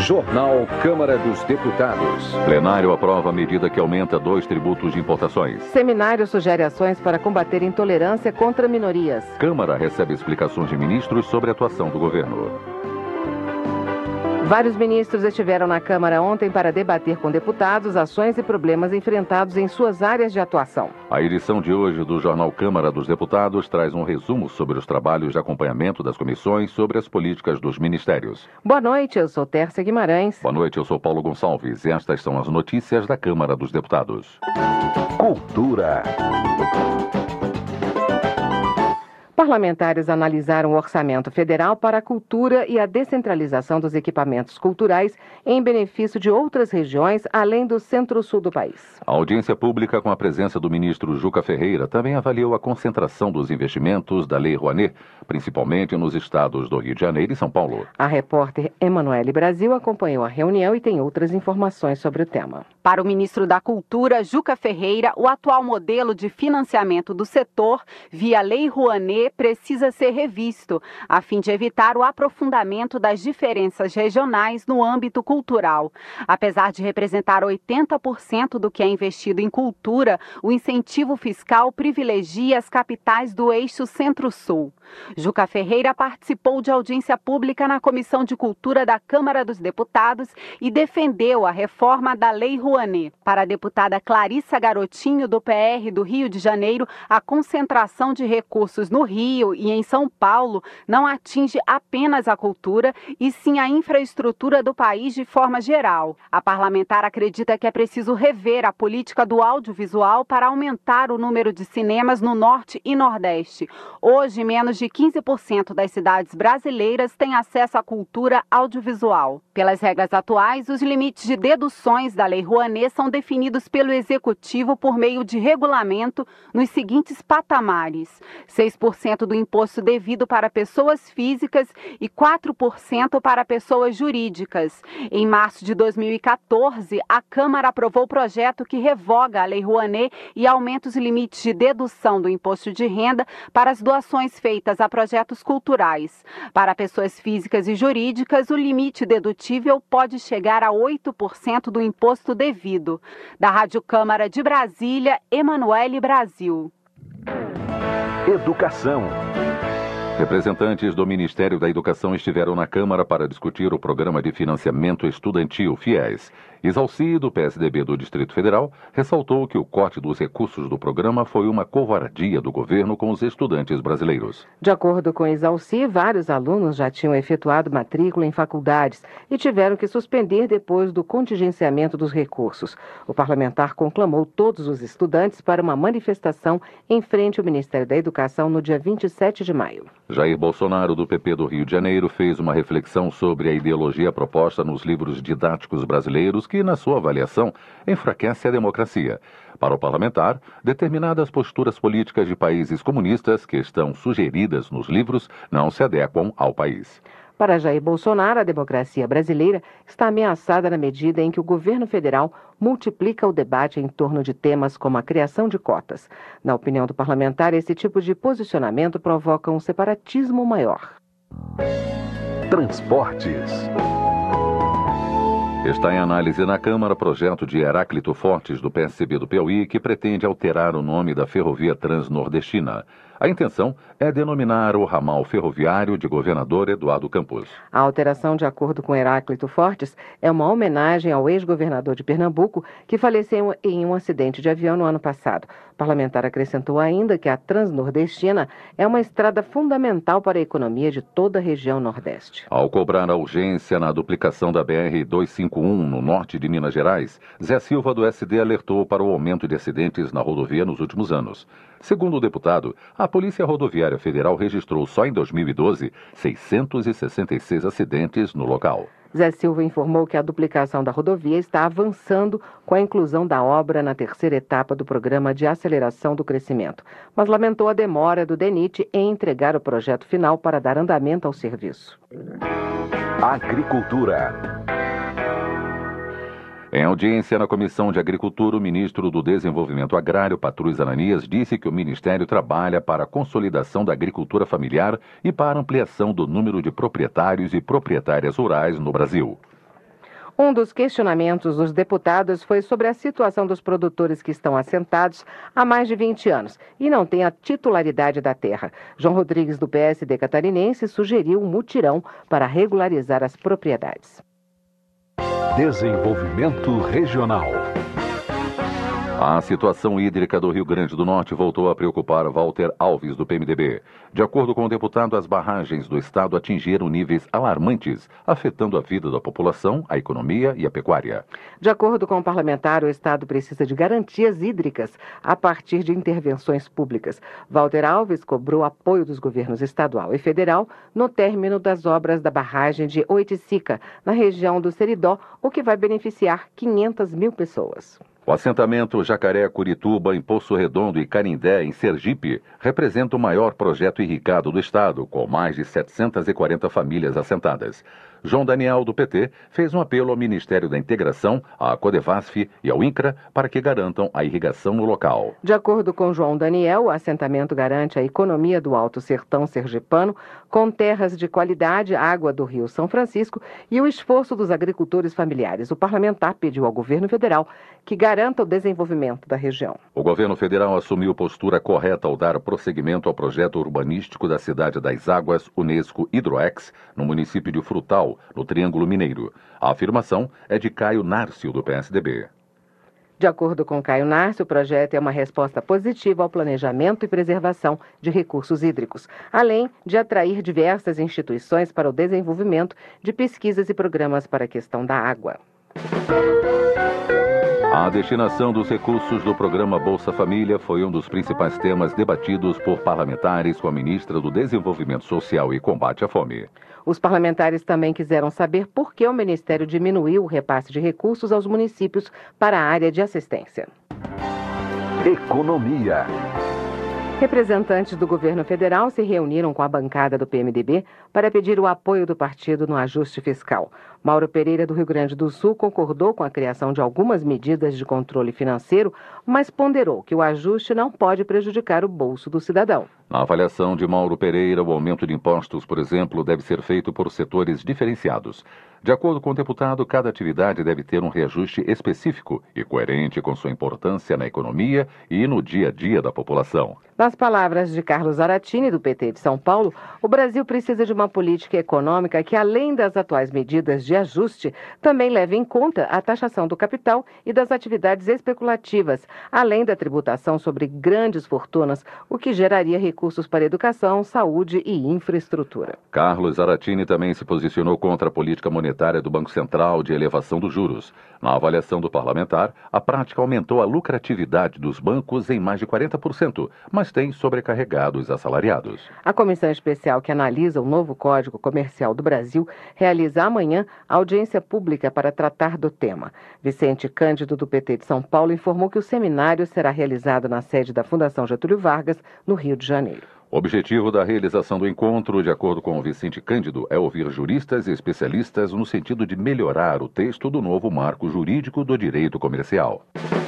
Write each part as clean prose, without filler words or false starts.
Jornal Câmara dos Deputados. Plenário aprova a medida que aumenta 2 tributos de importações. Seminário sugere ações para combater intolerância contra minorias. Câmara recebe explicações de ministros sobre a atuação do governo. Vários ministros estiveram na Câmara ontem para debater com deputados ações e problemas enfrentados em suas áreas de atuação. A edição de hoje do Jornal Câmara dos Deputados traz um resumo sobre os trabalhos de acompanhamento das comissões sobre as políticas dos ministérios. Boa noite, eu sou Tércia Guimarães. Boa noite, eu sou Paulo Gonçalves e estas são as notícias da Câmara dos Deputados. Cultura. Parlamentares analisaram o orçamento federal para a cultura e a descentralização dos equipamentos culturais em benefício de outras regiões, além do centro-sul do país. A audiência pública, com a presença do ministro Juca Ferreira, também avaliou a concentração dos investimentos da Lei Rouanet, principalmente nos estados do Rio de Janeiro e São Paulo. A repórter Emanuele Brasil acompanhou a reunião e tem outras informações sobre o tema. Para o ministro da Cultura, Juca Ferreira, o atual modelo de financiamento do setor, via Lei Rouanet, precisa ser revisto, a fim de evitar o aprofundamento das diferenças regionais no âmbito cultural. Apesar de representar 80% do que é investido em cultura, o incentivo fiscal privilegia as capitais do eixo Centro-Sul. Juca Ferreira participou de audiência pública na Comissão de Cultura da Câmara dos Deputados e defendeu a reforma da Lei Rouanet. Para a deputada Clarissa Garotinho, do PR do Rio de Janeiro, a concentração de recursos no Rio e em São Paulo não atinge apenas a cultura, e sim a infraestrutura do país de forma geral. A parlamentar acredita que é preciso rever a política do audiovisual para aumentar o número de cinemas no Norte e Nordeste. Hoje, menos de 15% das cidades brasileiras têm acesso à cultura audiovisual. Pelas regras atuais, os limites de deduções da Lei Rouanet são definidos pelo Executivo por meio de regulamento nos seguintes patamares: 6% do imposto devido para pessoas físicas e 4% para pessoas jurídicas. Em março de 2014, a Câmara aprovou o projeto que revoga a Lei Rouanet e aumenta os limites de dedução do imposto de renda para as doações feitas a projetos culturais. Para pessoas físicas e jurídicas, o limite dedutível pode chegar a 8% do imposto devido. Da Rádio Câmara de Brasília, Emanuele Brasil. Educação. Representantes do Ministério da Educação estiveram na Câmara para discutir o Programa de Financiamento Estudantil, FIES. Isalci, do PSDB do Distrito Federal, ressaltou que o corte dos recursos do programa foi uma covardia do governo com os estudantes brasileiros. De acordo com Isalci, vários alunos já tinham efetuado matrícula em faculdades e tiveram que suspender depois do contingenciamento dos recursos. O parlamentar conclamou todos os estudantes para uma manifestação em frente ao Ministério da Educação no dia 27 de maio. Jair Bolsonaro, do PP do Rio de Janeiro, fez uma reflexão sobre a ideologia proposta nos livros didáticos brasileiros que, na sua avaliação, enfraquece a democracia. Para o parlamentar, determinadas posturas políticas de países comunistas que estão sugeridas nos livros não se adequam ao país. Para Jair Bolsonaro, a democracia brasileira está ameaçada na medida em que o governo federal multiplica o debate em torno de temas como a criação de cotas. Na opinião do parlamentar, esse tipo de posicionamento provoca um separatismo maior. Transportes. Está em análise na Câmara projeto de Heráclito Fortes, do PSB do Piauí, que pretende alterar o nome da ferrovia transnordestina. A intenção é denominar o ramal ferroviário de Governador Eduardo Campos. A alteração, de acordo com Heráclito Fortes, é uma homenagem ao ex-governador de Pernambuco, que faleceu em um acidente de avião no ano passado. O parlamentar acrescentou ainda que a transnordestina é uma estrada fundamental para a economia de toda a região Nordeste. Ao cobrar a urgência na duplicação da BR-251 no norte de Minas Gerais, Zé Silva, do SD, alertou para o aumento de acidentes na rodovia nos últimos anos. Segundo o deputado, a Polícia Rodoviária Federal registrou só em 2012 666 acidentes no local. Zé Silva informou que a duplicação da rodovia está avançando com a inclusão da obra na terceira etapa do Programa de Aceleração do Crescimento, mas lamentou a demora do DENIT em entregar o projeto final para dar andamento ao serviço. Agricultura. Em audiência na Comissão de Agricultura, o ministro do Desenvolvimento Agrário, Patrus Ananias, disse que o Ministério trabalha para a consolidação da agricultura familiar e para a ampliação do número de proprietários e proprietárias rurais no Brasil. Um dos questionamentos dos deputados foi sobre a situação dos produtores que estão assentados há mais de 20 anos e não têm a titularidade da terra. João Rodrigues, do PSD catarinense, sugeriu um mutirão para regularizar as propriedades. Desenvolvimento regional. A situação hídrica do Rio Grande do Norte voltou a preocupar Walter Alves, do PMDB. De acordo com o deputado, as barragens do estado atingiram níveis alarmantes, afetando a vida da população, a economia e a pecuária. De acordo com o parlamentar, o estado precisa de garantias hídricas a partir de intervenções públicas. Walter Alves cobrou apoio dos governos estadual e federal no término das obras da barragem de Oiticica, na região do Seridó, o que vai beneficiar 500 mil pessoas. O assentamento Jacaré Curituba, em Poço Redondo e Canindé, em Sergipe, representa o maior projeto irrigado do estado, com mais de 740 famílias assentadas. João Daniel, do PT, fez um apelo ao Ministério da Integração, à Codevasf e ao INCRA para que garantam a irrigação no local. De acordo com João Daniel, o assentamento garante a economia do Alto Sertão sergipano, com terras de qualidade, água do Rio São Francisco e o esforço dos agricultores familiares. O parlamentar pediu ao governo federal que garanta o desenvolvimento da região. O governo federal assumiu postura correta ao dar prosseguimento ao projeto urbanístico da Cidade das Águas Unesco Hidroex, no município de Frutal, no Triângulo Mineiro. A afirmação é de Caio Nárcio, do PSDB. De acordo com Caio Nárcio, o projeto é uma resposta positiva ao planejamento e preservação de recursos hídricos, além de atrair diversas instituições para o desenvolvimento de pesquisas e programas para a questão da água. A destinação dos recursos do programa Bolsa Família foi um dos principais temas debatidos por parlamentares com a ministra do Desenvolvimento Social e Combate à Fome. Os parlamentares também quiseram saber por que o Ministério diminuiu o repasse de recursos aos municípios para a área de assistência. Economia. Representantes do governo federal se reuniram com a bancada do PMDB para pedir o apoio do partido no ajuste fiscal. Mauro Pereira, do Rio Grande do Sul, concordou com a criação de algumas medidas de controle financeiro, mas ponderou que o ajuste não pode prejudicar o bolso do cidadão. Na avaliação de Mauro Pereira, o aumento de impostos, por exemplo, deve ser feito por setores diferenciados. De acordo com o deputado, cada atividade deve ter um reajuste específico e coerente com sua importância na economia e no dia a dia da população. Nas palavras de Carlos Zaratini, do PT de São Paulo, o Brasil precisa de uma política econômica que, além das atuais medidas de ajuste, também leve em conta a taxação do capital e das atividades especulativas, além da tributação sobre grandes fortunas, o que geraria recursos para educação, saúde e infraestrutura. Carlos Zaratini também se posicionou contra a política monetária do Banco Central de elevação dos juros. Na avaliação do parlamentar, a prática aumentou a lucratividade dos bancos em mais de 40%, mas tem sobrecarregado os assalariados. A comissão especial que analisa o novo Código Comercial do Brasil realiza amanhã audiência pública para tratar do tema. Vicente Cândido, do PT de São Paulo, informou que o seminário será realizado na sede da Fundação Getúlio Vargas, no Rio de Janeiro. O objetivo da realização do encontro, de acordo com o Vicente Cândido, é ouvir juristas e especialistas no sentido de melhorar o texto do novo marco jurídico do direito comercial.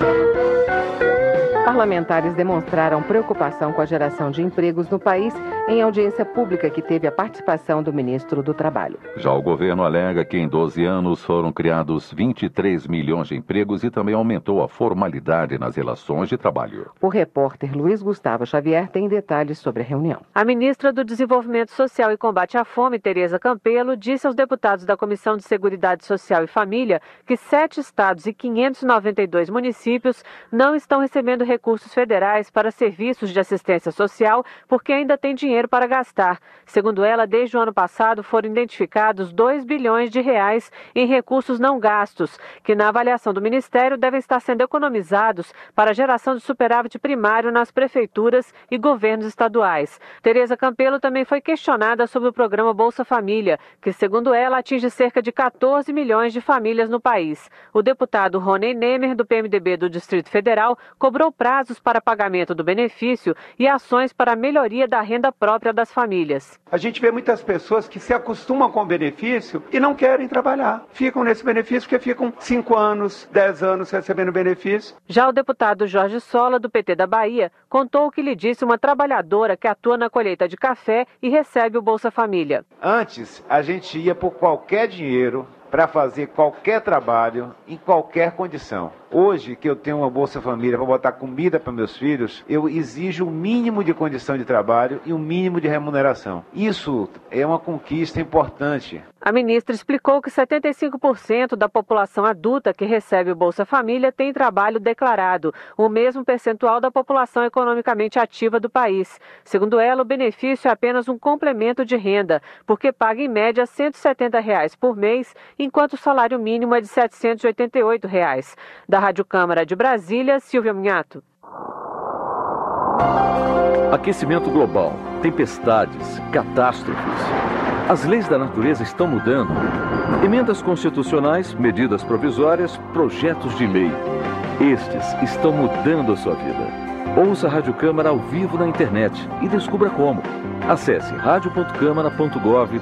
Parlamentares demonstraram preocupação com a geração de empregos no país em audiência pública que teve a participação do ministro do Trabalho. Já o governo alega que em 12 anos foram criados 23 milhões de empregos e também aumentou a formalidade nas relações de trabalho. O repórter Luiz Gustavo Xavier tem detalhes sobre a reunião. A ministra do Desenvolvimento Social e Combate à Fome, Tereza Campelo, disse aos deputados da Comissão de Seguridade Social e Família que 7 estados e 592 municípios não estão recebendo recursos federais para serviços de assistência social porque ainda tem dinheiro para gastar. Segundo ela, desde o ano passado foram identificados 2 bilhões de reais em recursos não gastos, que na avaliação do Ministério devem estar sendo economizados para a geração de superávit primário nas prefeituras e governos estaduais. Tereza Campelo também foi questionada sobre o programa Bolsa Família, que segundo ela atinge cerca de 14 milhões de famílias no país. O deputado Rony Nemer, do PMDB do Distrito Federal, cobrou prazos para pagamento do benefício e ações para a melhoria da renda própria das famílias. A gente vê muitas pessoas que se acostumam com o benefício e não querem trabalhar. Ficam nesse benefício porque ficam 5 anos, 10 anos recebendo benefício. Já o deputado Jorge Sola, do PT da Bahia, contou o que lhe disse uma trabalhadora que atua na colheita de café e recebe o Bolsa Família. Antes, a gente ia por qualquer dinheiro para fazer qualquer trabalho, em qualquer condição. Hoje, que eu tenho uma Bolsa Família para botar comida para meus filhos, eu exijo o mínimo de condição de trabalho e o mínimo de remuneração. Isso é uma conquista importante. A ministra explicou que 75% da população adulta que recebe o Bolsa Família tem trabalho declarado, o mesmo percentual da população economicamente ativa do país. Segundo ela, o benefício é apenas um complemento de renda, porque paga em média R$ 170 por mês, enquanto o salário mínimo é de R$ 788. Da Rádio Câmara de Brasília, Silvia Munhato. Aquecimento global, tempestades, catástrofes. As leis da natureza estão mudando. Emendas constitucionais, medidas provisórias, projetos de lei. Estes estão mudando a sua vida. Ouça a Rádio Câmara ao vivo na internet e descubra como. Acesse radio.câmara.gov.br.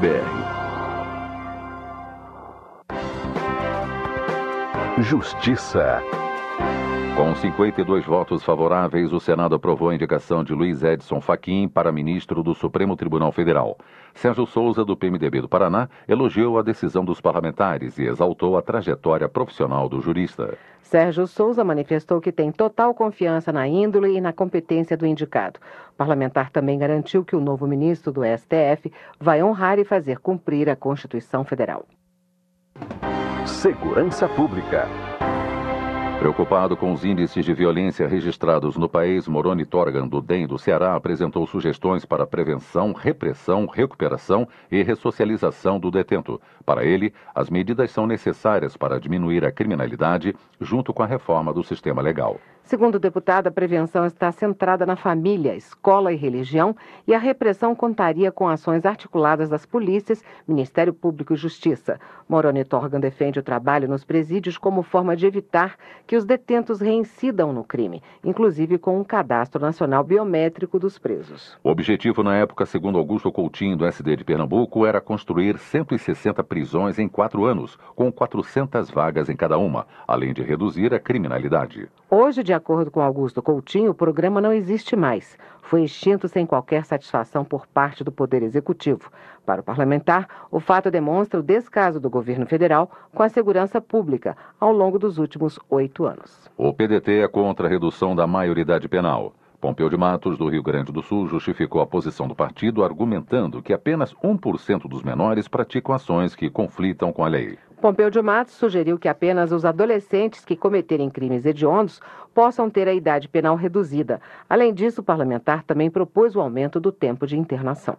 Justiça. Com 52 votos favoráveis, o Senado aprovou a indicação de Luiz Edson Fachin para ministro do Supremo Tribunal Federal. Sérgio Souza, do PMDB do Paraná, elogiou a decisão dos parlamentares e exaltou a trajetória profissional do jurista. Sérgio Souza manifestou que tem total confiança na índole e na competência do indicado. O parlamentar também garantiu que o novo ministro do STF vai honrar e fazer cumprir a Constituição Federal. Segurança Pública. Preocupado com os índices de violência registrados no país, Moroni Torgan, do DEM do Ceará, apresentou sugestões para prevenção, repressão, recuperação e ressocialização do detento. Para ele, as medidas são necessárias para diminuir a criminalidade, junto com a reforma do sistema legal. Segundo o deputado, a prevenção está centrada na família, escola e religião, e a repressão contaria com ações articuladas das polícias, Ministério Público e Justiça. Moroni Torgan defende o trabalho nos presídios como forma de evitar que os detentos reincidam no crime, inclusive com um cadastro nacional biométrico dos presos. O objetivo na época, segundo Augusto Coutinho, do SD de Pernambuco, era construir 160 prisões em 4 anos, com 400 vagas em cada uma, além de reduzir a criminalidade. Hoje, de acordo com Augusto Coutinho, o programa não existe mais. Foi extinto sem qualquer satisfação por parte do Poder Executivo. Para o parlamentar, o fato demonstra o descaso do governo federal com a segurança pública ao longo dos últimos 8 anos. O PDT é contra a redução da maioridade penal. Pompeu de Matos, do Rio Grande do Sul, justificou a posição do partido argumentando que apenas 1% dos menores praticam ações que conflitam com a lei. Pompeu de Matos sugeriu que apenas os adolescentes que cometerem crimes hediondos possam ter a idade penal reduzida. Além disso, o parlamentar também propôs o aumento do tempo de internação.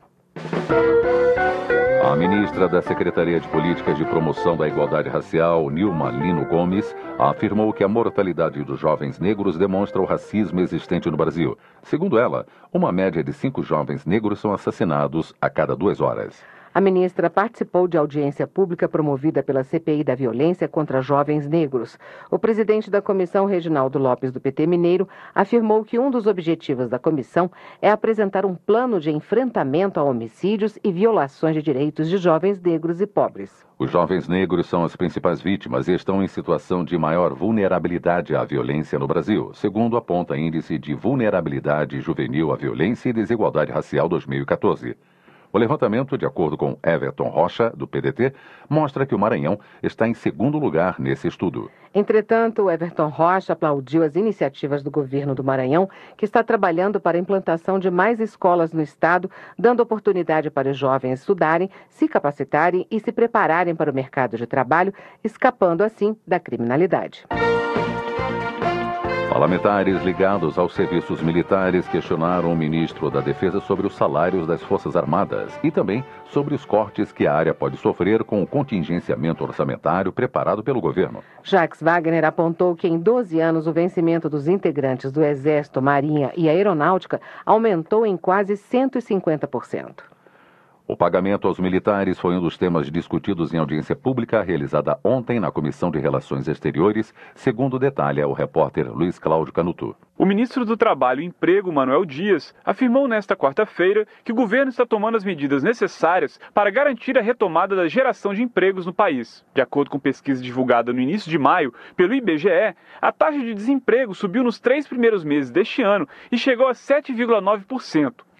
A ministra da Secretaria de Políticas de Promoção da Igualdade Racial, Nilma Lino Gomes, afirmou que a mortalidade dos jovens negros demonstra o racismo existente no Brasil. Segundo ela, uma média de 5 jovens negros são assassinados a cada 2 horas. A ministra participou de audiência pública promovida pela CPI da violência contra jovens negros. O presidente da comissão, Reginaldo Lopes, do PT Mineiro, afirmou que um dos objetivos da comissão é apresentar um plano de enfrentamento a homicídios e violações de direitos de jovens negros e pobres. Os jovens negros são as principais vítimas e estão em situação de maior vulnerabilidade à violência no Brasil, segundo aponta o Índice de Vulnerabilidade Juvenil à Violência e Desigualdade Racial 2014. O levantamento, de acordo com Everton Rocha, do PDT, mostra que o Maranhão está em segundo lugar nesse estudo. Entretanto, Everton Rocha aplaudiu as iniciativas do governo do Maranhão, que está trabalhando para a implantação de mais escolas no estado, dando oportunidade para os jovens estudarem, se capacitarem e se prepararem para o mercado de trabalho, escapando assim da criminalidade. Parlamentares ligados aos serviços militares questionaram o ministro da Defesa sobre os salários das Forças Armadas e também sobre os cortes que a área pode sofrer com o contingenciamento orçamentário preparado pelo governo. Jacques Wagner apontou que em 12 anos o vencimento dos integrantes do Exército, Marinha e Aeronáutica aumentou em quase 150%. O pagamento aos militares foi um dos temas discutidos em audiência pública realizada ontem na Comissão de Relações Exteriores, segundo detalha o repórter Luiz Cláudio Canuto. O ministro do Trabalho e Emprego, Manuel Dias, afirmou nesta quarta-feira que o governo está tomando as medidas necessárias para garantir a retomada da geração de empregos no país. De acordo com pesquisa divulgada no início de maio pelo IBGE, a taxa de desemprego subiu nos 3 primeiros meses deste ano e chegou a 7,9%.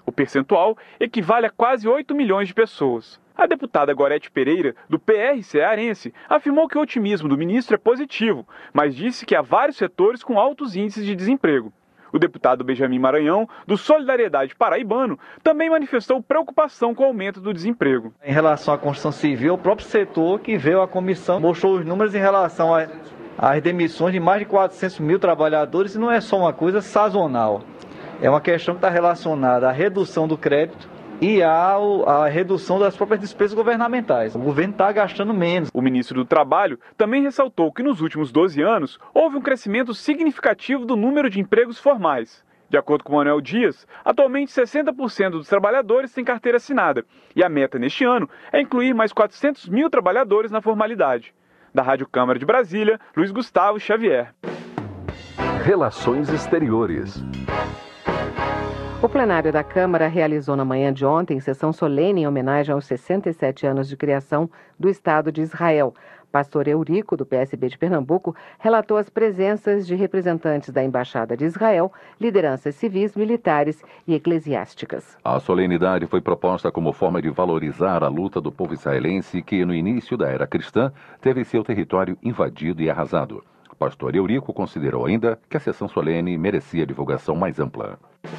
O percentual equivale a quase 8 milhões de pessoas. A deputada Gorete Pereira, do PR cearense, afirmou que o otimismo do ministro é positivo, mas disse que há vários setores com altos índices de desemprego. O deputado Benjamin Maranhão, do Solidariedade Paraibano, também manifestou preocupação com o aumento do desemprego. Em relação à construção civil, o próprio setor que veio à comissão mostrou os números em relação às demissões de mais de 400 mil trabalhadores, e não é só uma coisa sazonal. É uma questão que está relacionada à redução do crédito e à redução das próprias despesas governamentais. O governo está gastando menos. O ministro do Trabalho também ressaltou que nos últimos 12 anos houve um crescimento significativo do número de empregos formais. De acordo com Manuel Dias, atualmente 60% dos trabalhadores têm carteira assinada e a meta neste ano é incluir mais 400 mil trabalhadores na formalidade. Da Rádio Câmara de Brasília, Luiz Gustavo Xavier. Relações Exteriores. O plenário da Câmara realizou na manhã de ontem sessão solene em homenagem aos 67 anos de criação do Estado de Israel. Pastor Eurico, do PSB de Pernambuco, relatou as presenças de representantes da Embaixada de Israel, lideranças civis, militares e eclesiásticas. A solenidade foi proposta como forma de valorizar a luta do povo israelense que, no início da era cristã, teve seu território invadido e arrasado. Pastor Eurico considerou ainda que a sessão solene merecia divulgação mais ampla.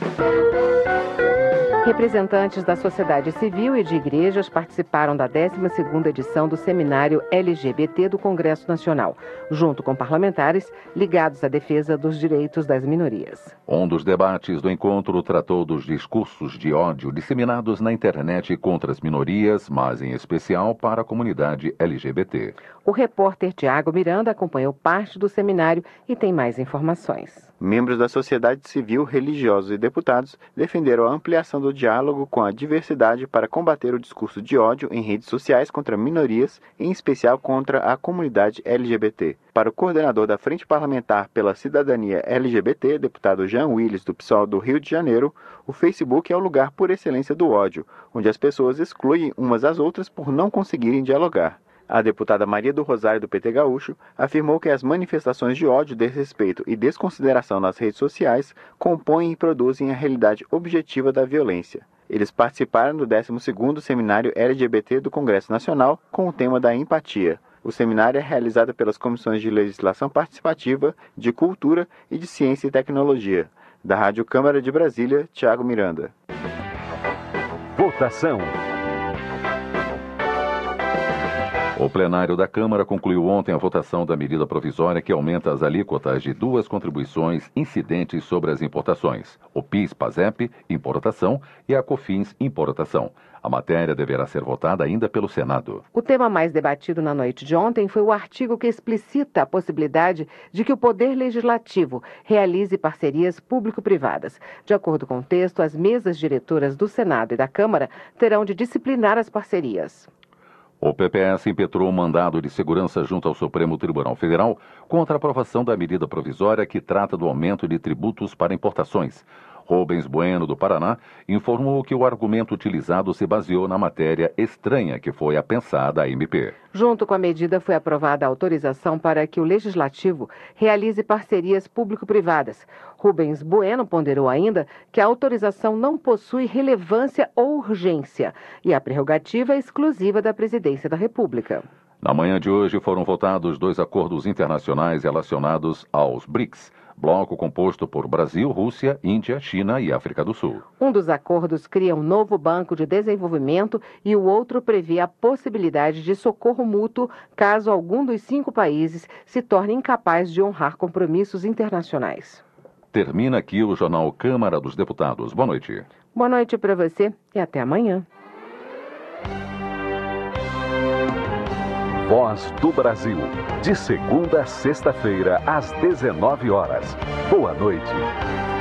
Representantes da sociedade civil e de igrejas participaram da 12ª edição do Seminário LGBT do Congresso Nacional, junto com parlamentares ligados à defesa dos direitos das minorias. Um dos debates do encontro tratou dos discursos de ódio disseminados na internet contra as minorias, mas em especial para a comunidade LGBT. O repórter Tiago Miranda acompanhou parte do seminário e tem mais informações. Membros da sociedade civil, religiosos e deputados defenderam a ampliação do diálogo com a diversidade para combater o discurso de ódio em redes sociais contra minorias, em especial contra a comunidade LGBT. Para o coordenador da Frente Parlamentar pela Cidadania LGBT, deputado Jean Willis, do PSOL do Rio de Janeiro, o Facebook é o lugar por excelência do ódio, onde as pessoas excluem umas às outras por não conseguirem dialogar. A deputada Maria do Rosário, do PT Gaúcho, afirmou que as manifestações de ódio, desrespeito e desconsideração nas redes sociais compõem e produzem a realidade objetiva da violência. Eles participaram do 12º Seminário LGBT do Congresso Nacional com o tema da empatia. O seminário é realizado pelas Comissões de Legislação Participativa, de Cultura e de Ciência e Tecnologia. Da Rádio Câmara de Brasília, Tiago Miranda. Votação. O plenário da Câmara concluiu ontem a votação da medida provisória que aumenta as alíquotas de duas contribuições incidentes sobre as importações, o PIS/PASEP, importação, e a COFINS, importação. A matéria deverá ser votada ainda pelo Senado. O tema mais debatido na noite de ontem foi o artigo que explicita a possibilidade de que o Poder Legislativo realize parcerias público-privadas. De acordo com o texto, as mesas diretoras do Senado e da Câmara terão de disciplinar as parcerias. O PPS impetrou um mandado de segurança junto ao Supremo Tribunal Federal contra a aprovação da medida provisória que trata do aumento de tributos para importações. Rubens Bueno, do Paraná, informou que o argumento utilizado se baseou na matéria estranha que foi apensada à MP. Junto com a medida, foi aprovada a autorização para que o Legislativo realize parcerias público-privadas. Rubens Bueno ponderou ainda que a autorização não possui relevância ou urgência e a prerrogativa é exclusiva da Presidência da República. Na manhã de hoje foram votados 2 acordos internacionais relacionados aos BRICS, bloco composto por Brasil, Rússia, Índia, China e África do Sul. Um dos acordos cria um novo banco de desenvolvimento e o outro prevê a possibilidade de socorro mútuo caso algum dos 5 países se torne incapaz de honrar compromissos internacionais. Termina aqui o Jornal Câmara dos Deputados. Boa noite. Boa noite para você e até amanhã. Voz do Brasil, de segunda a sexta-feira, às 19 horas. Boa noite.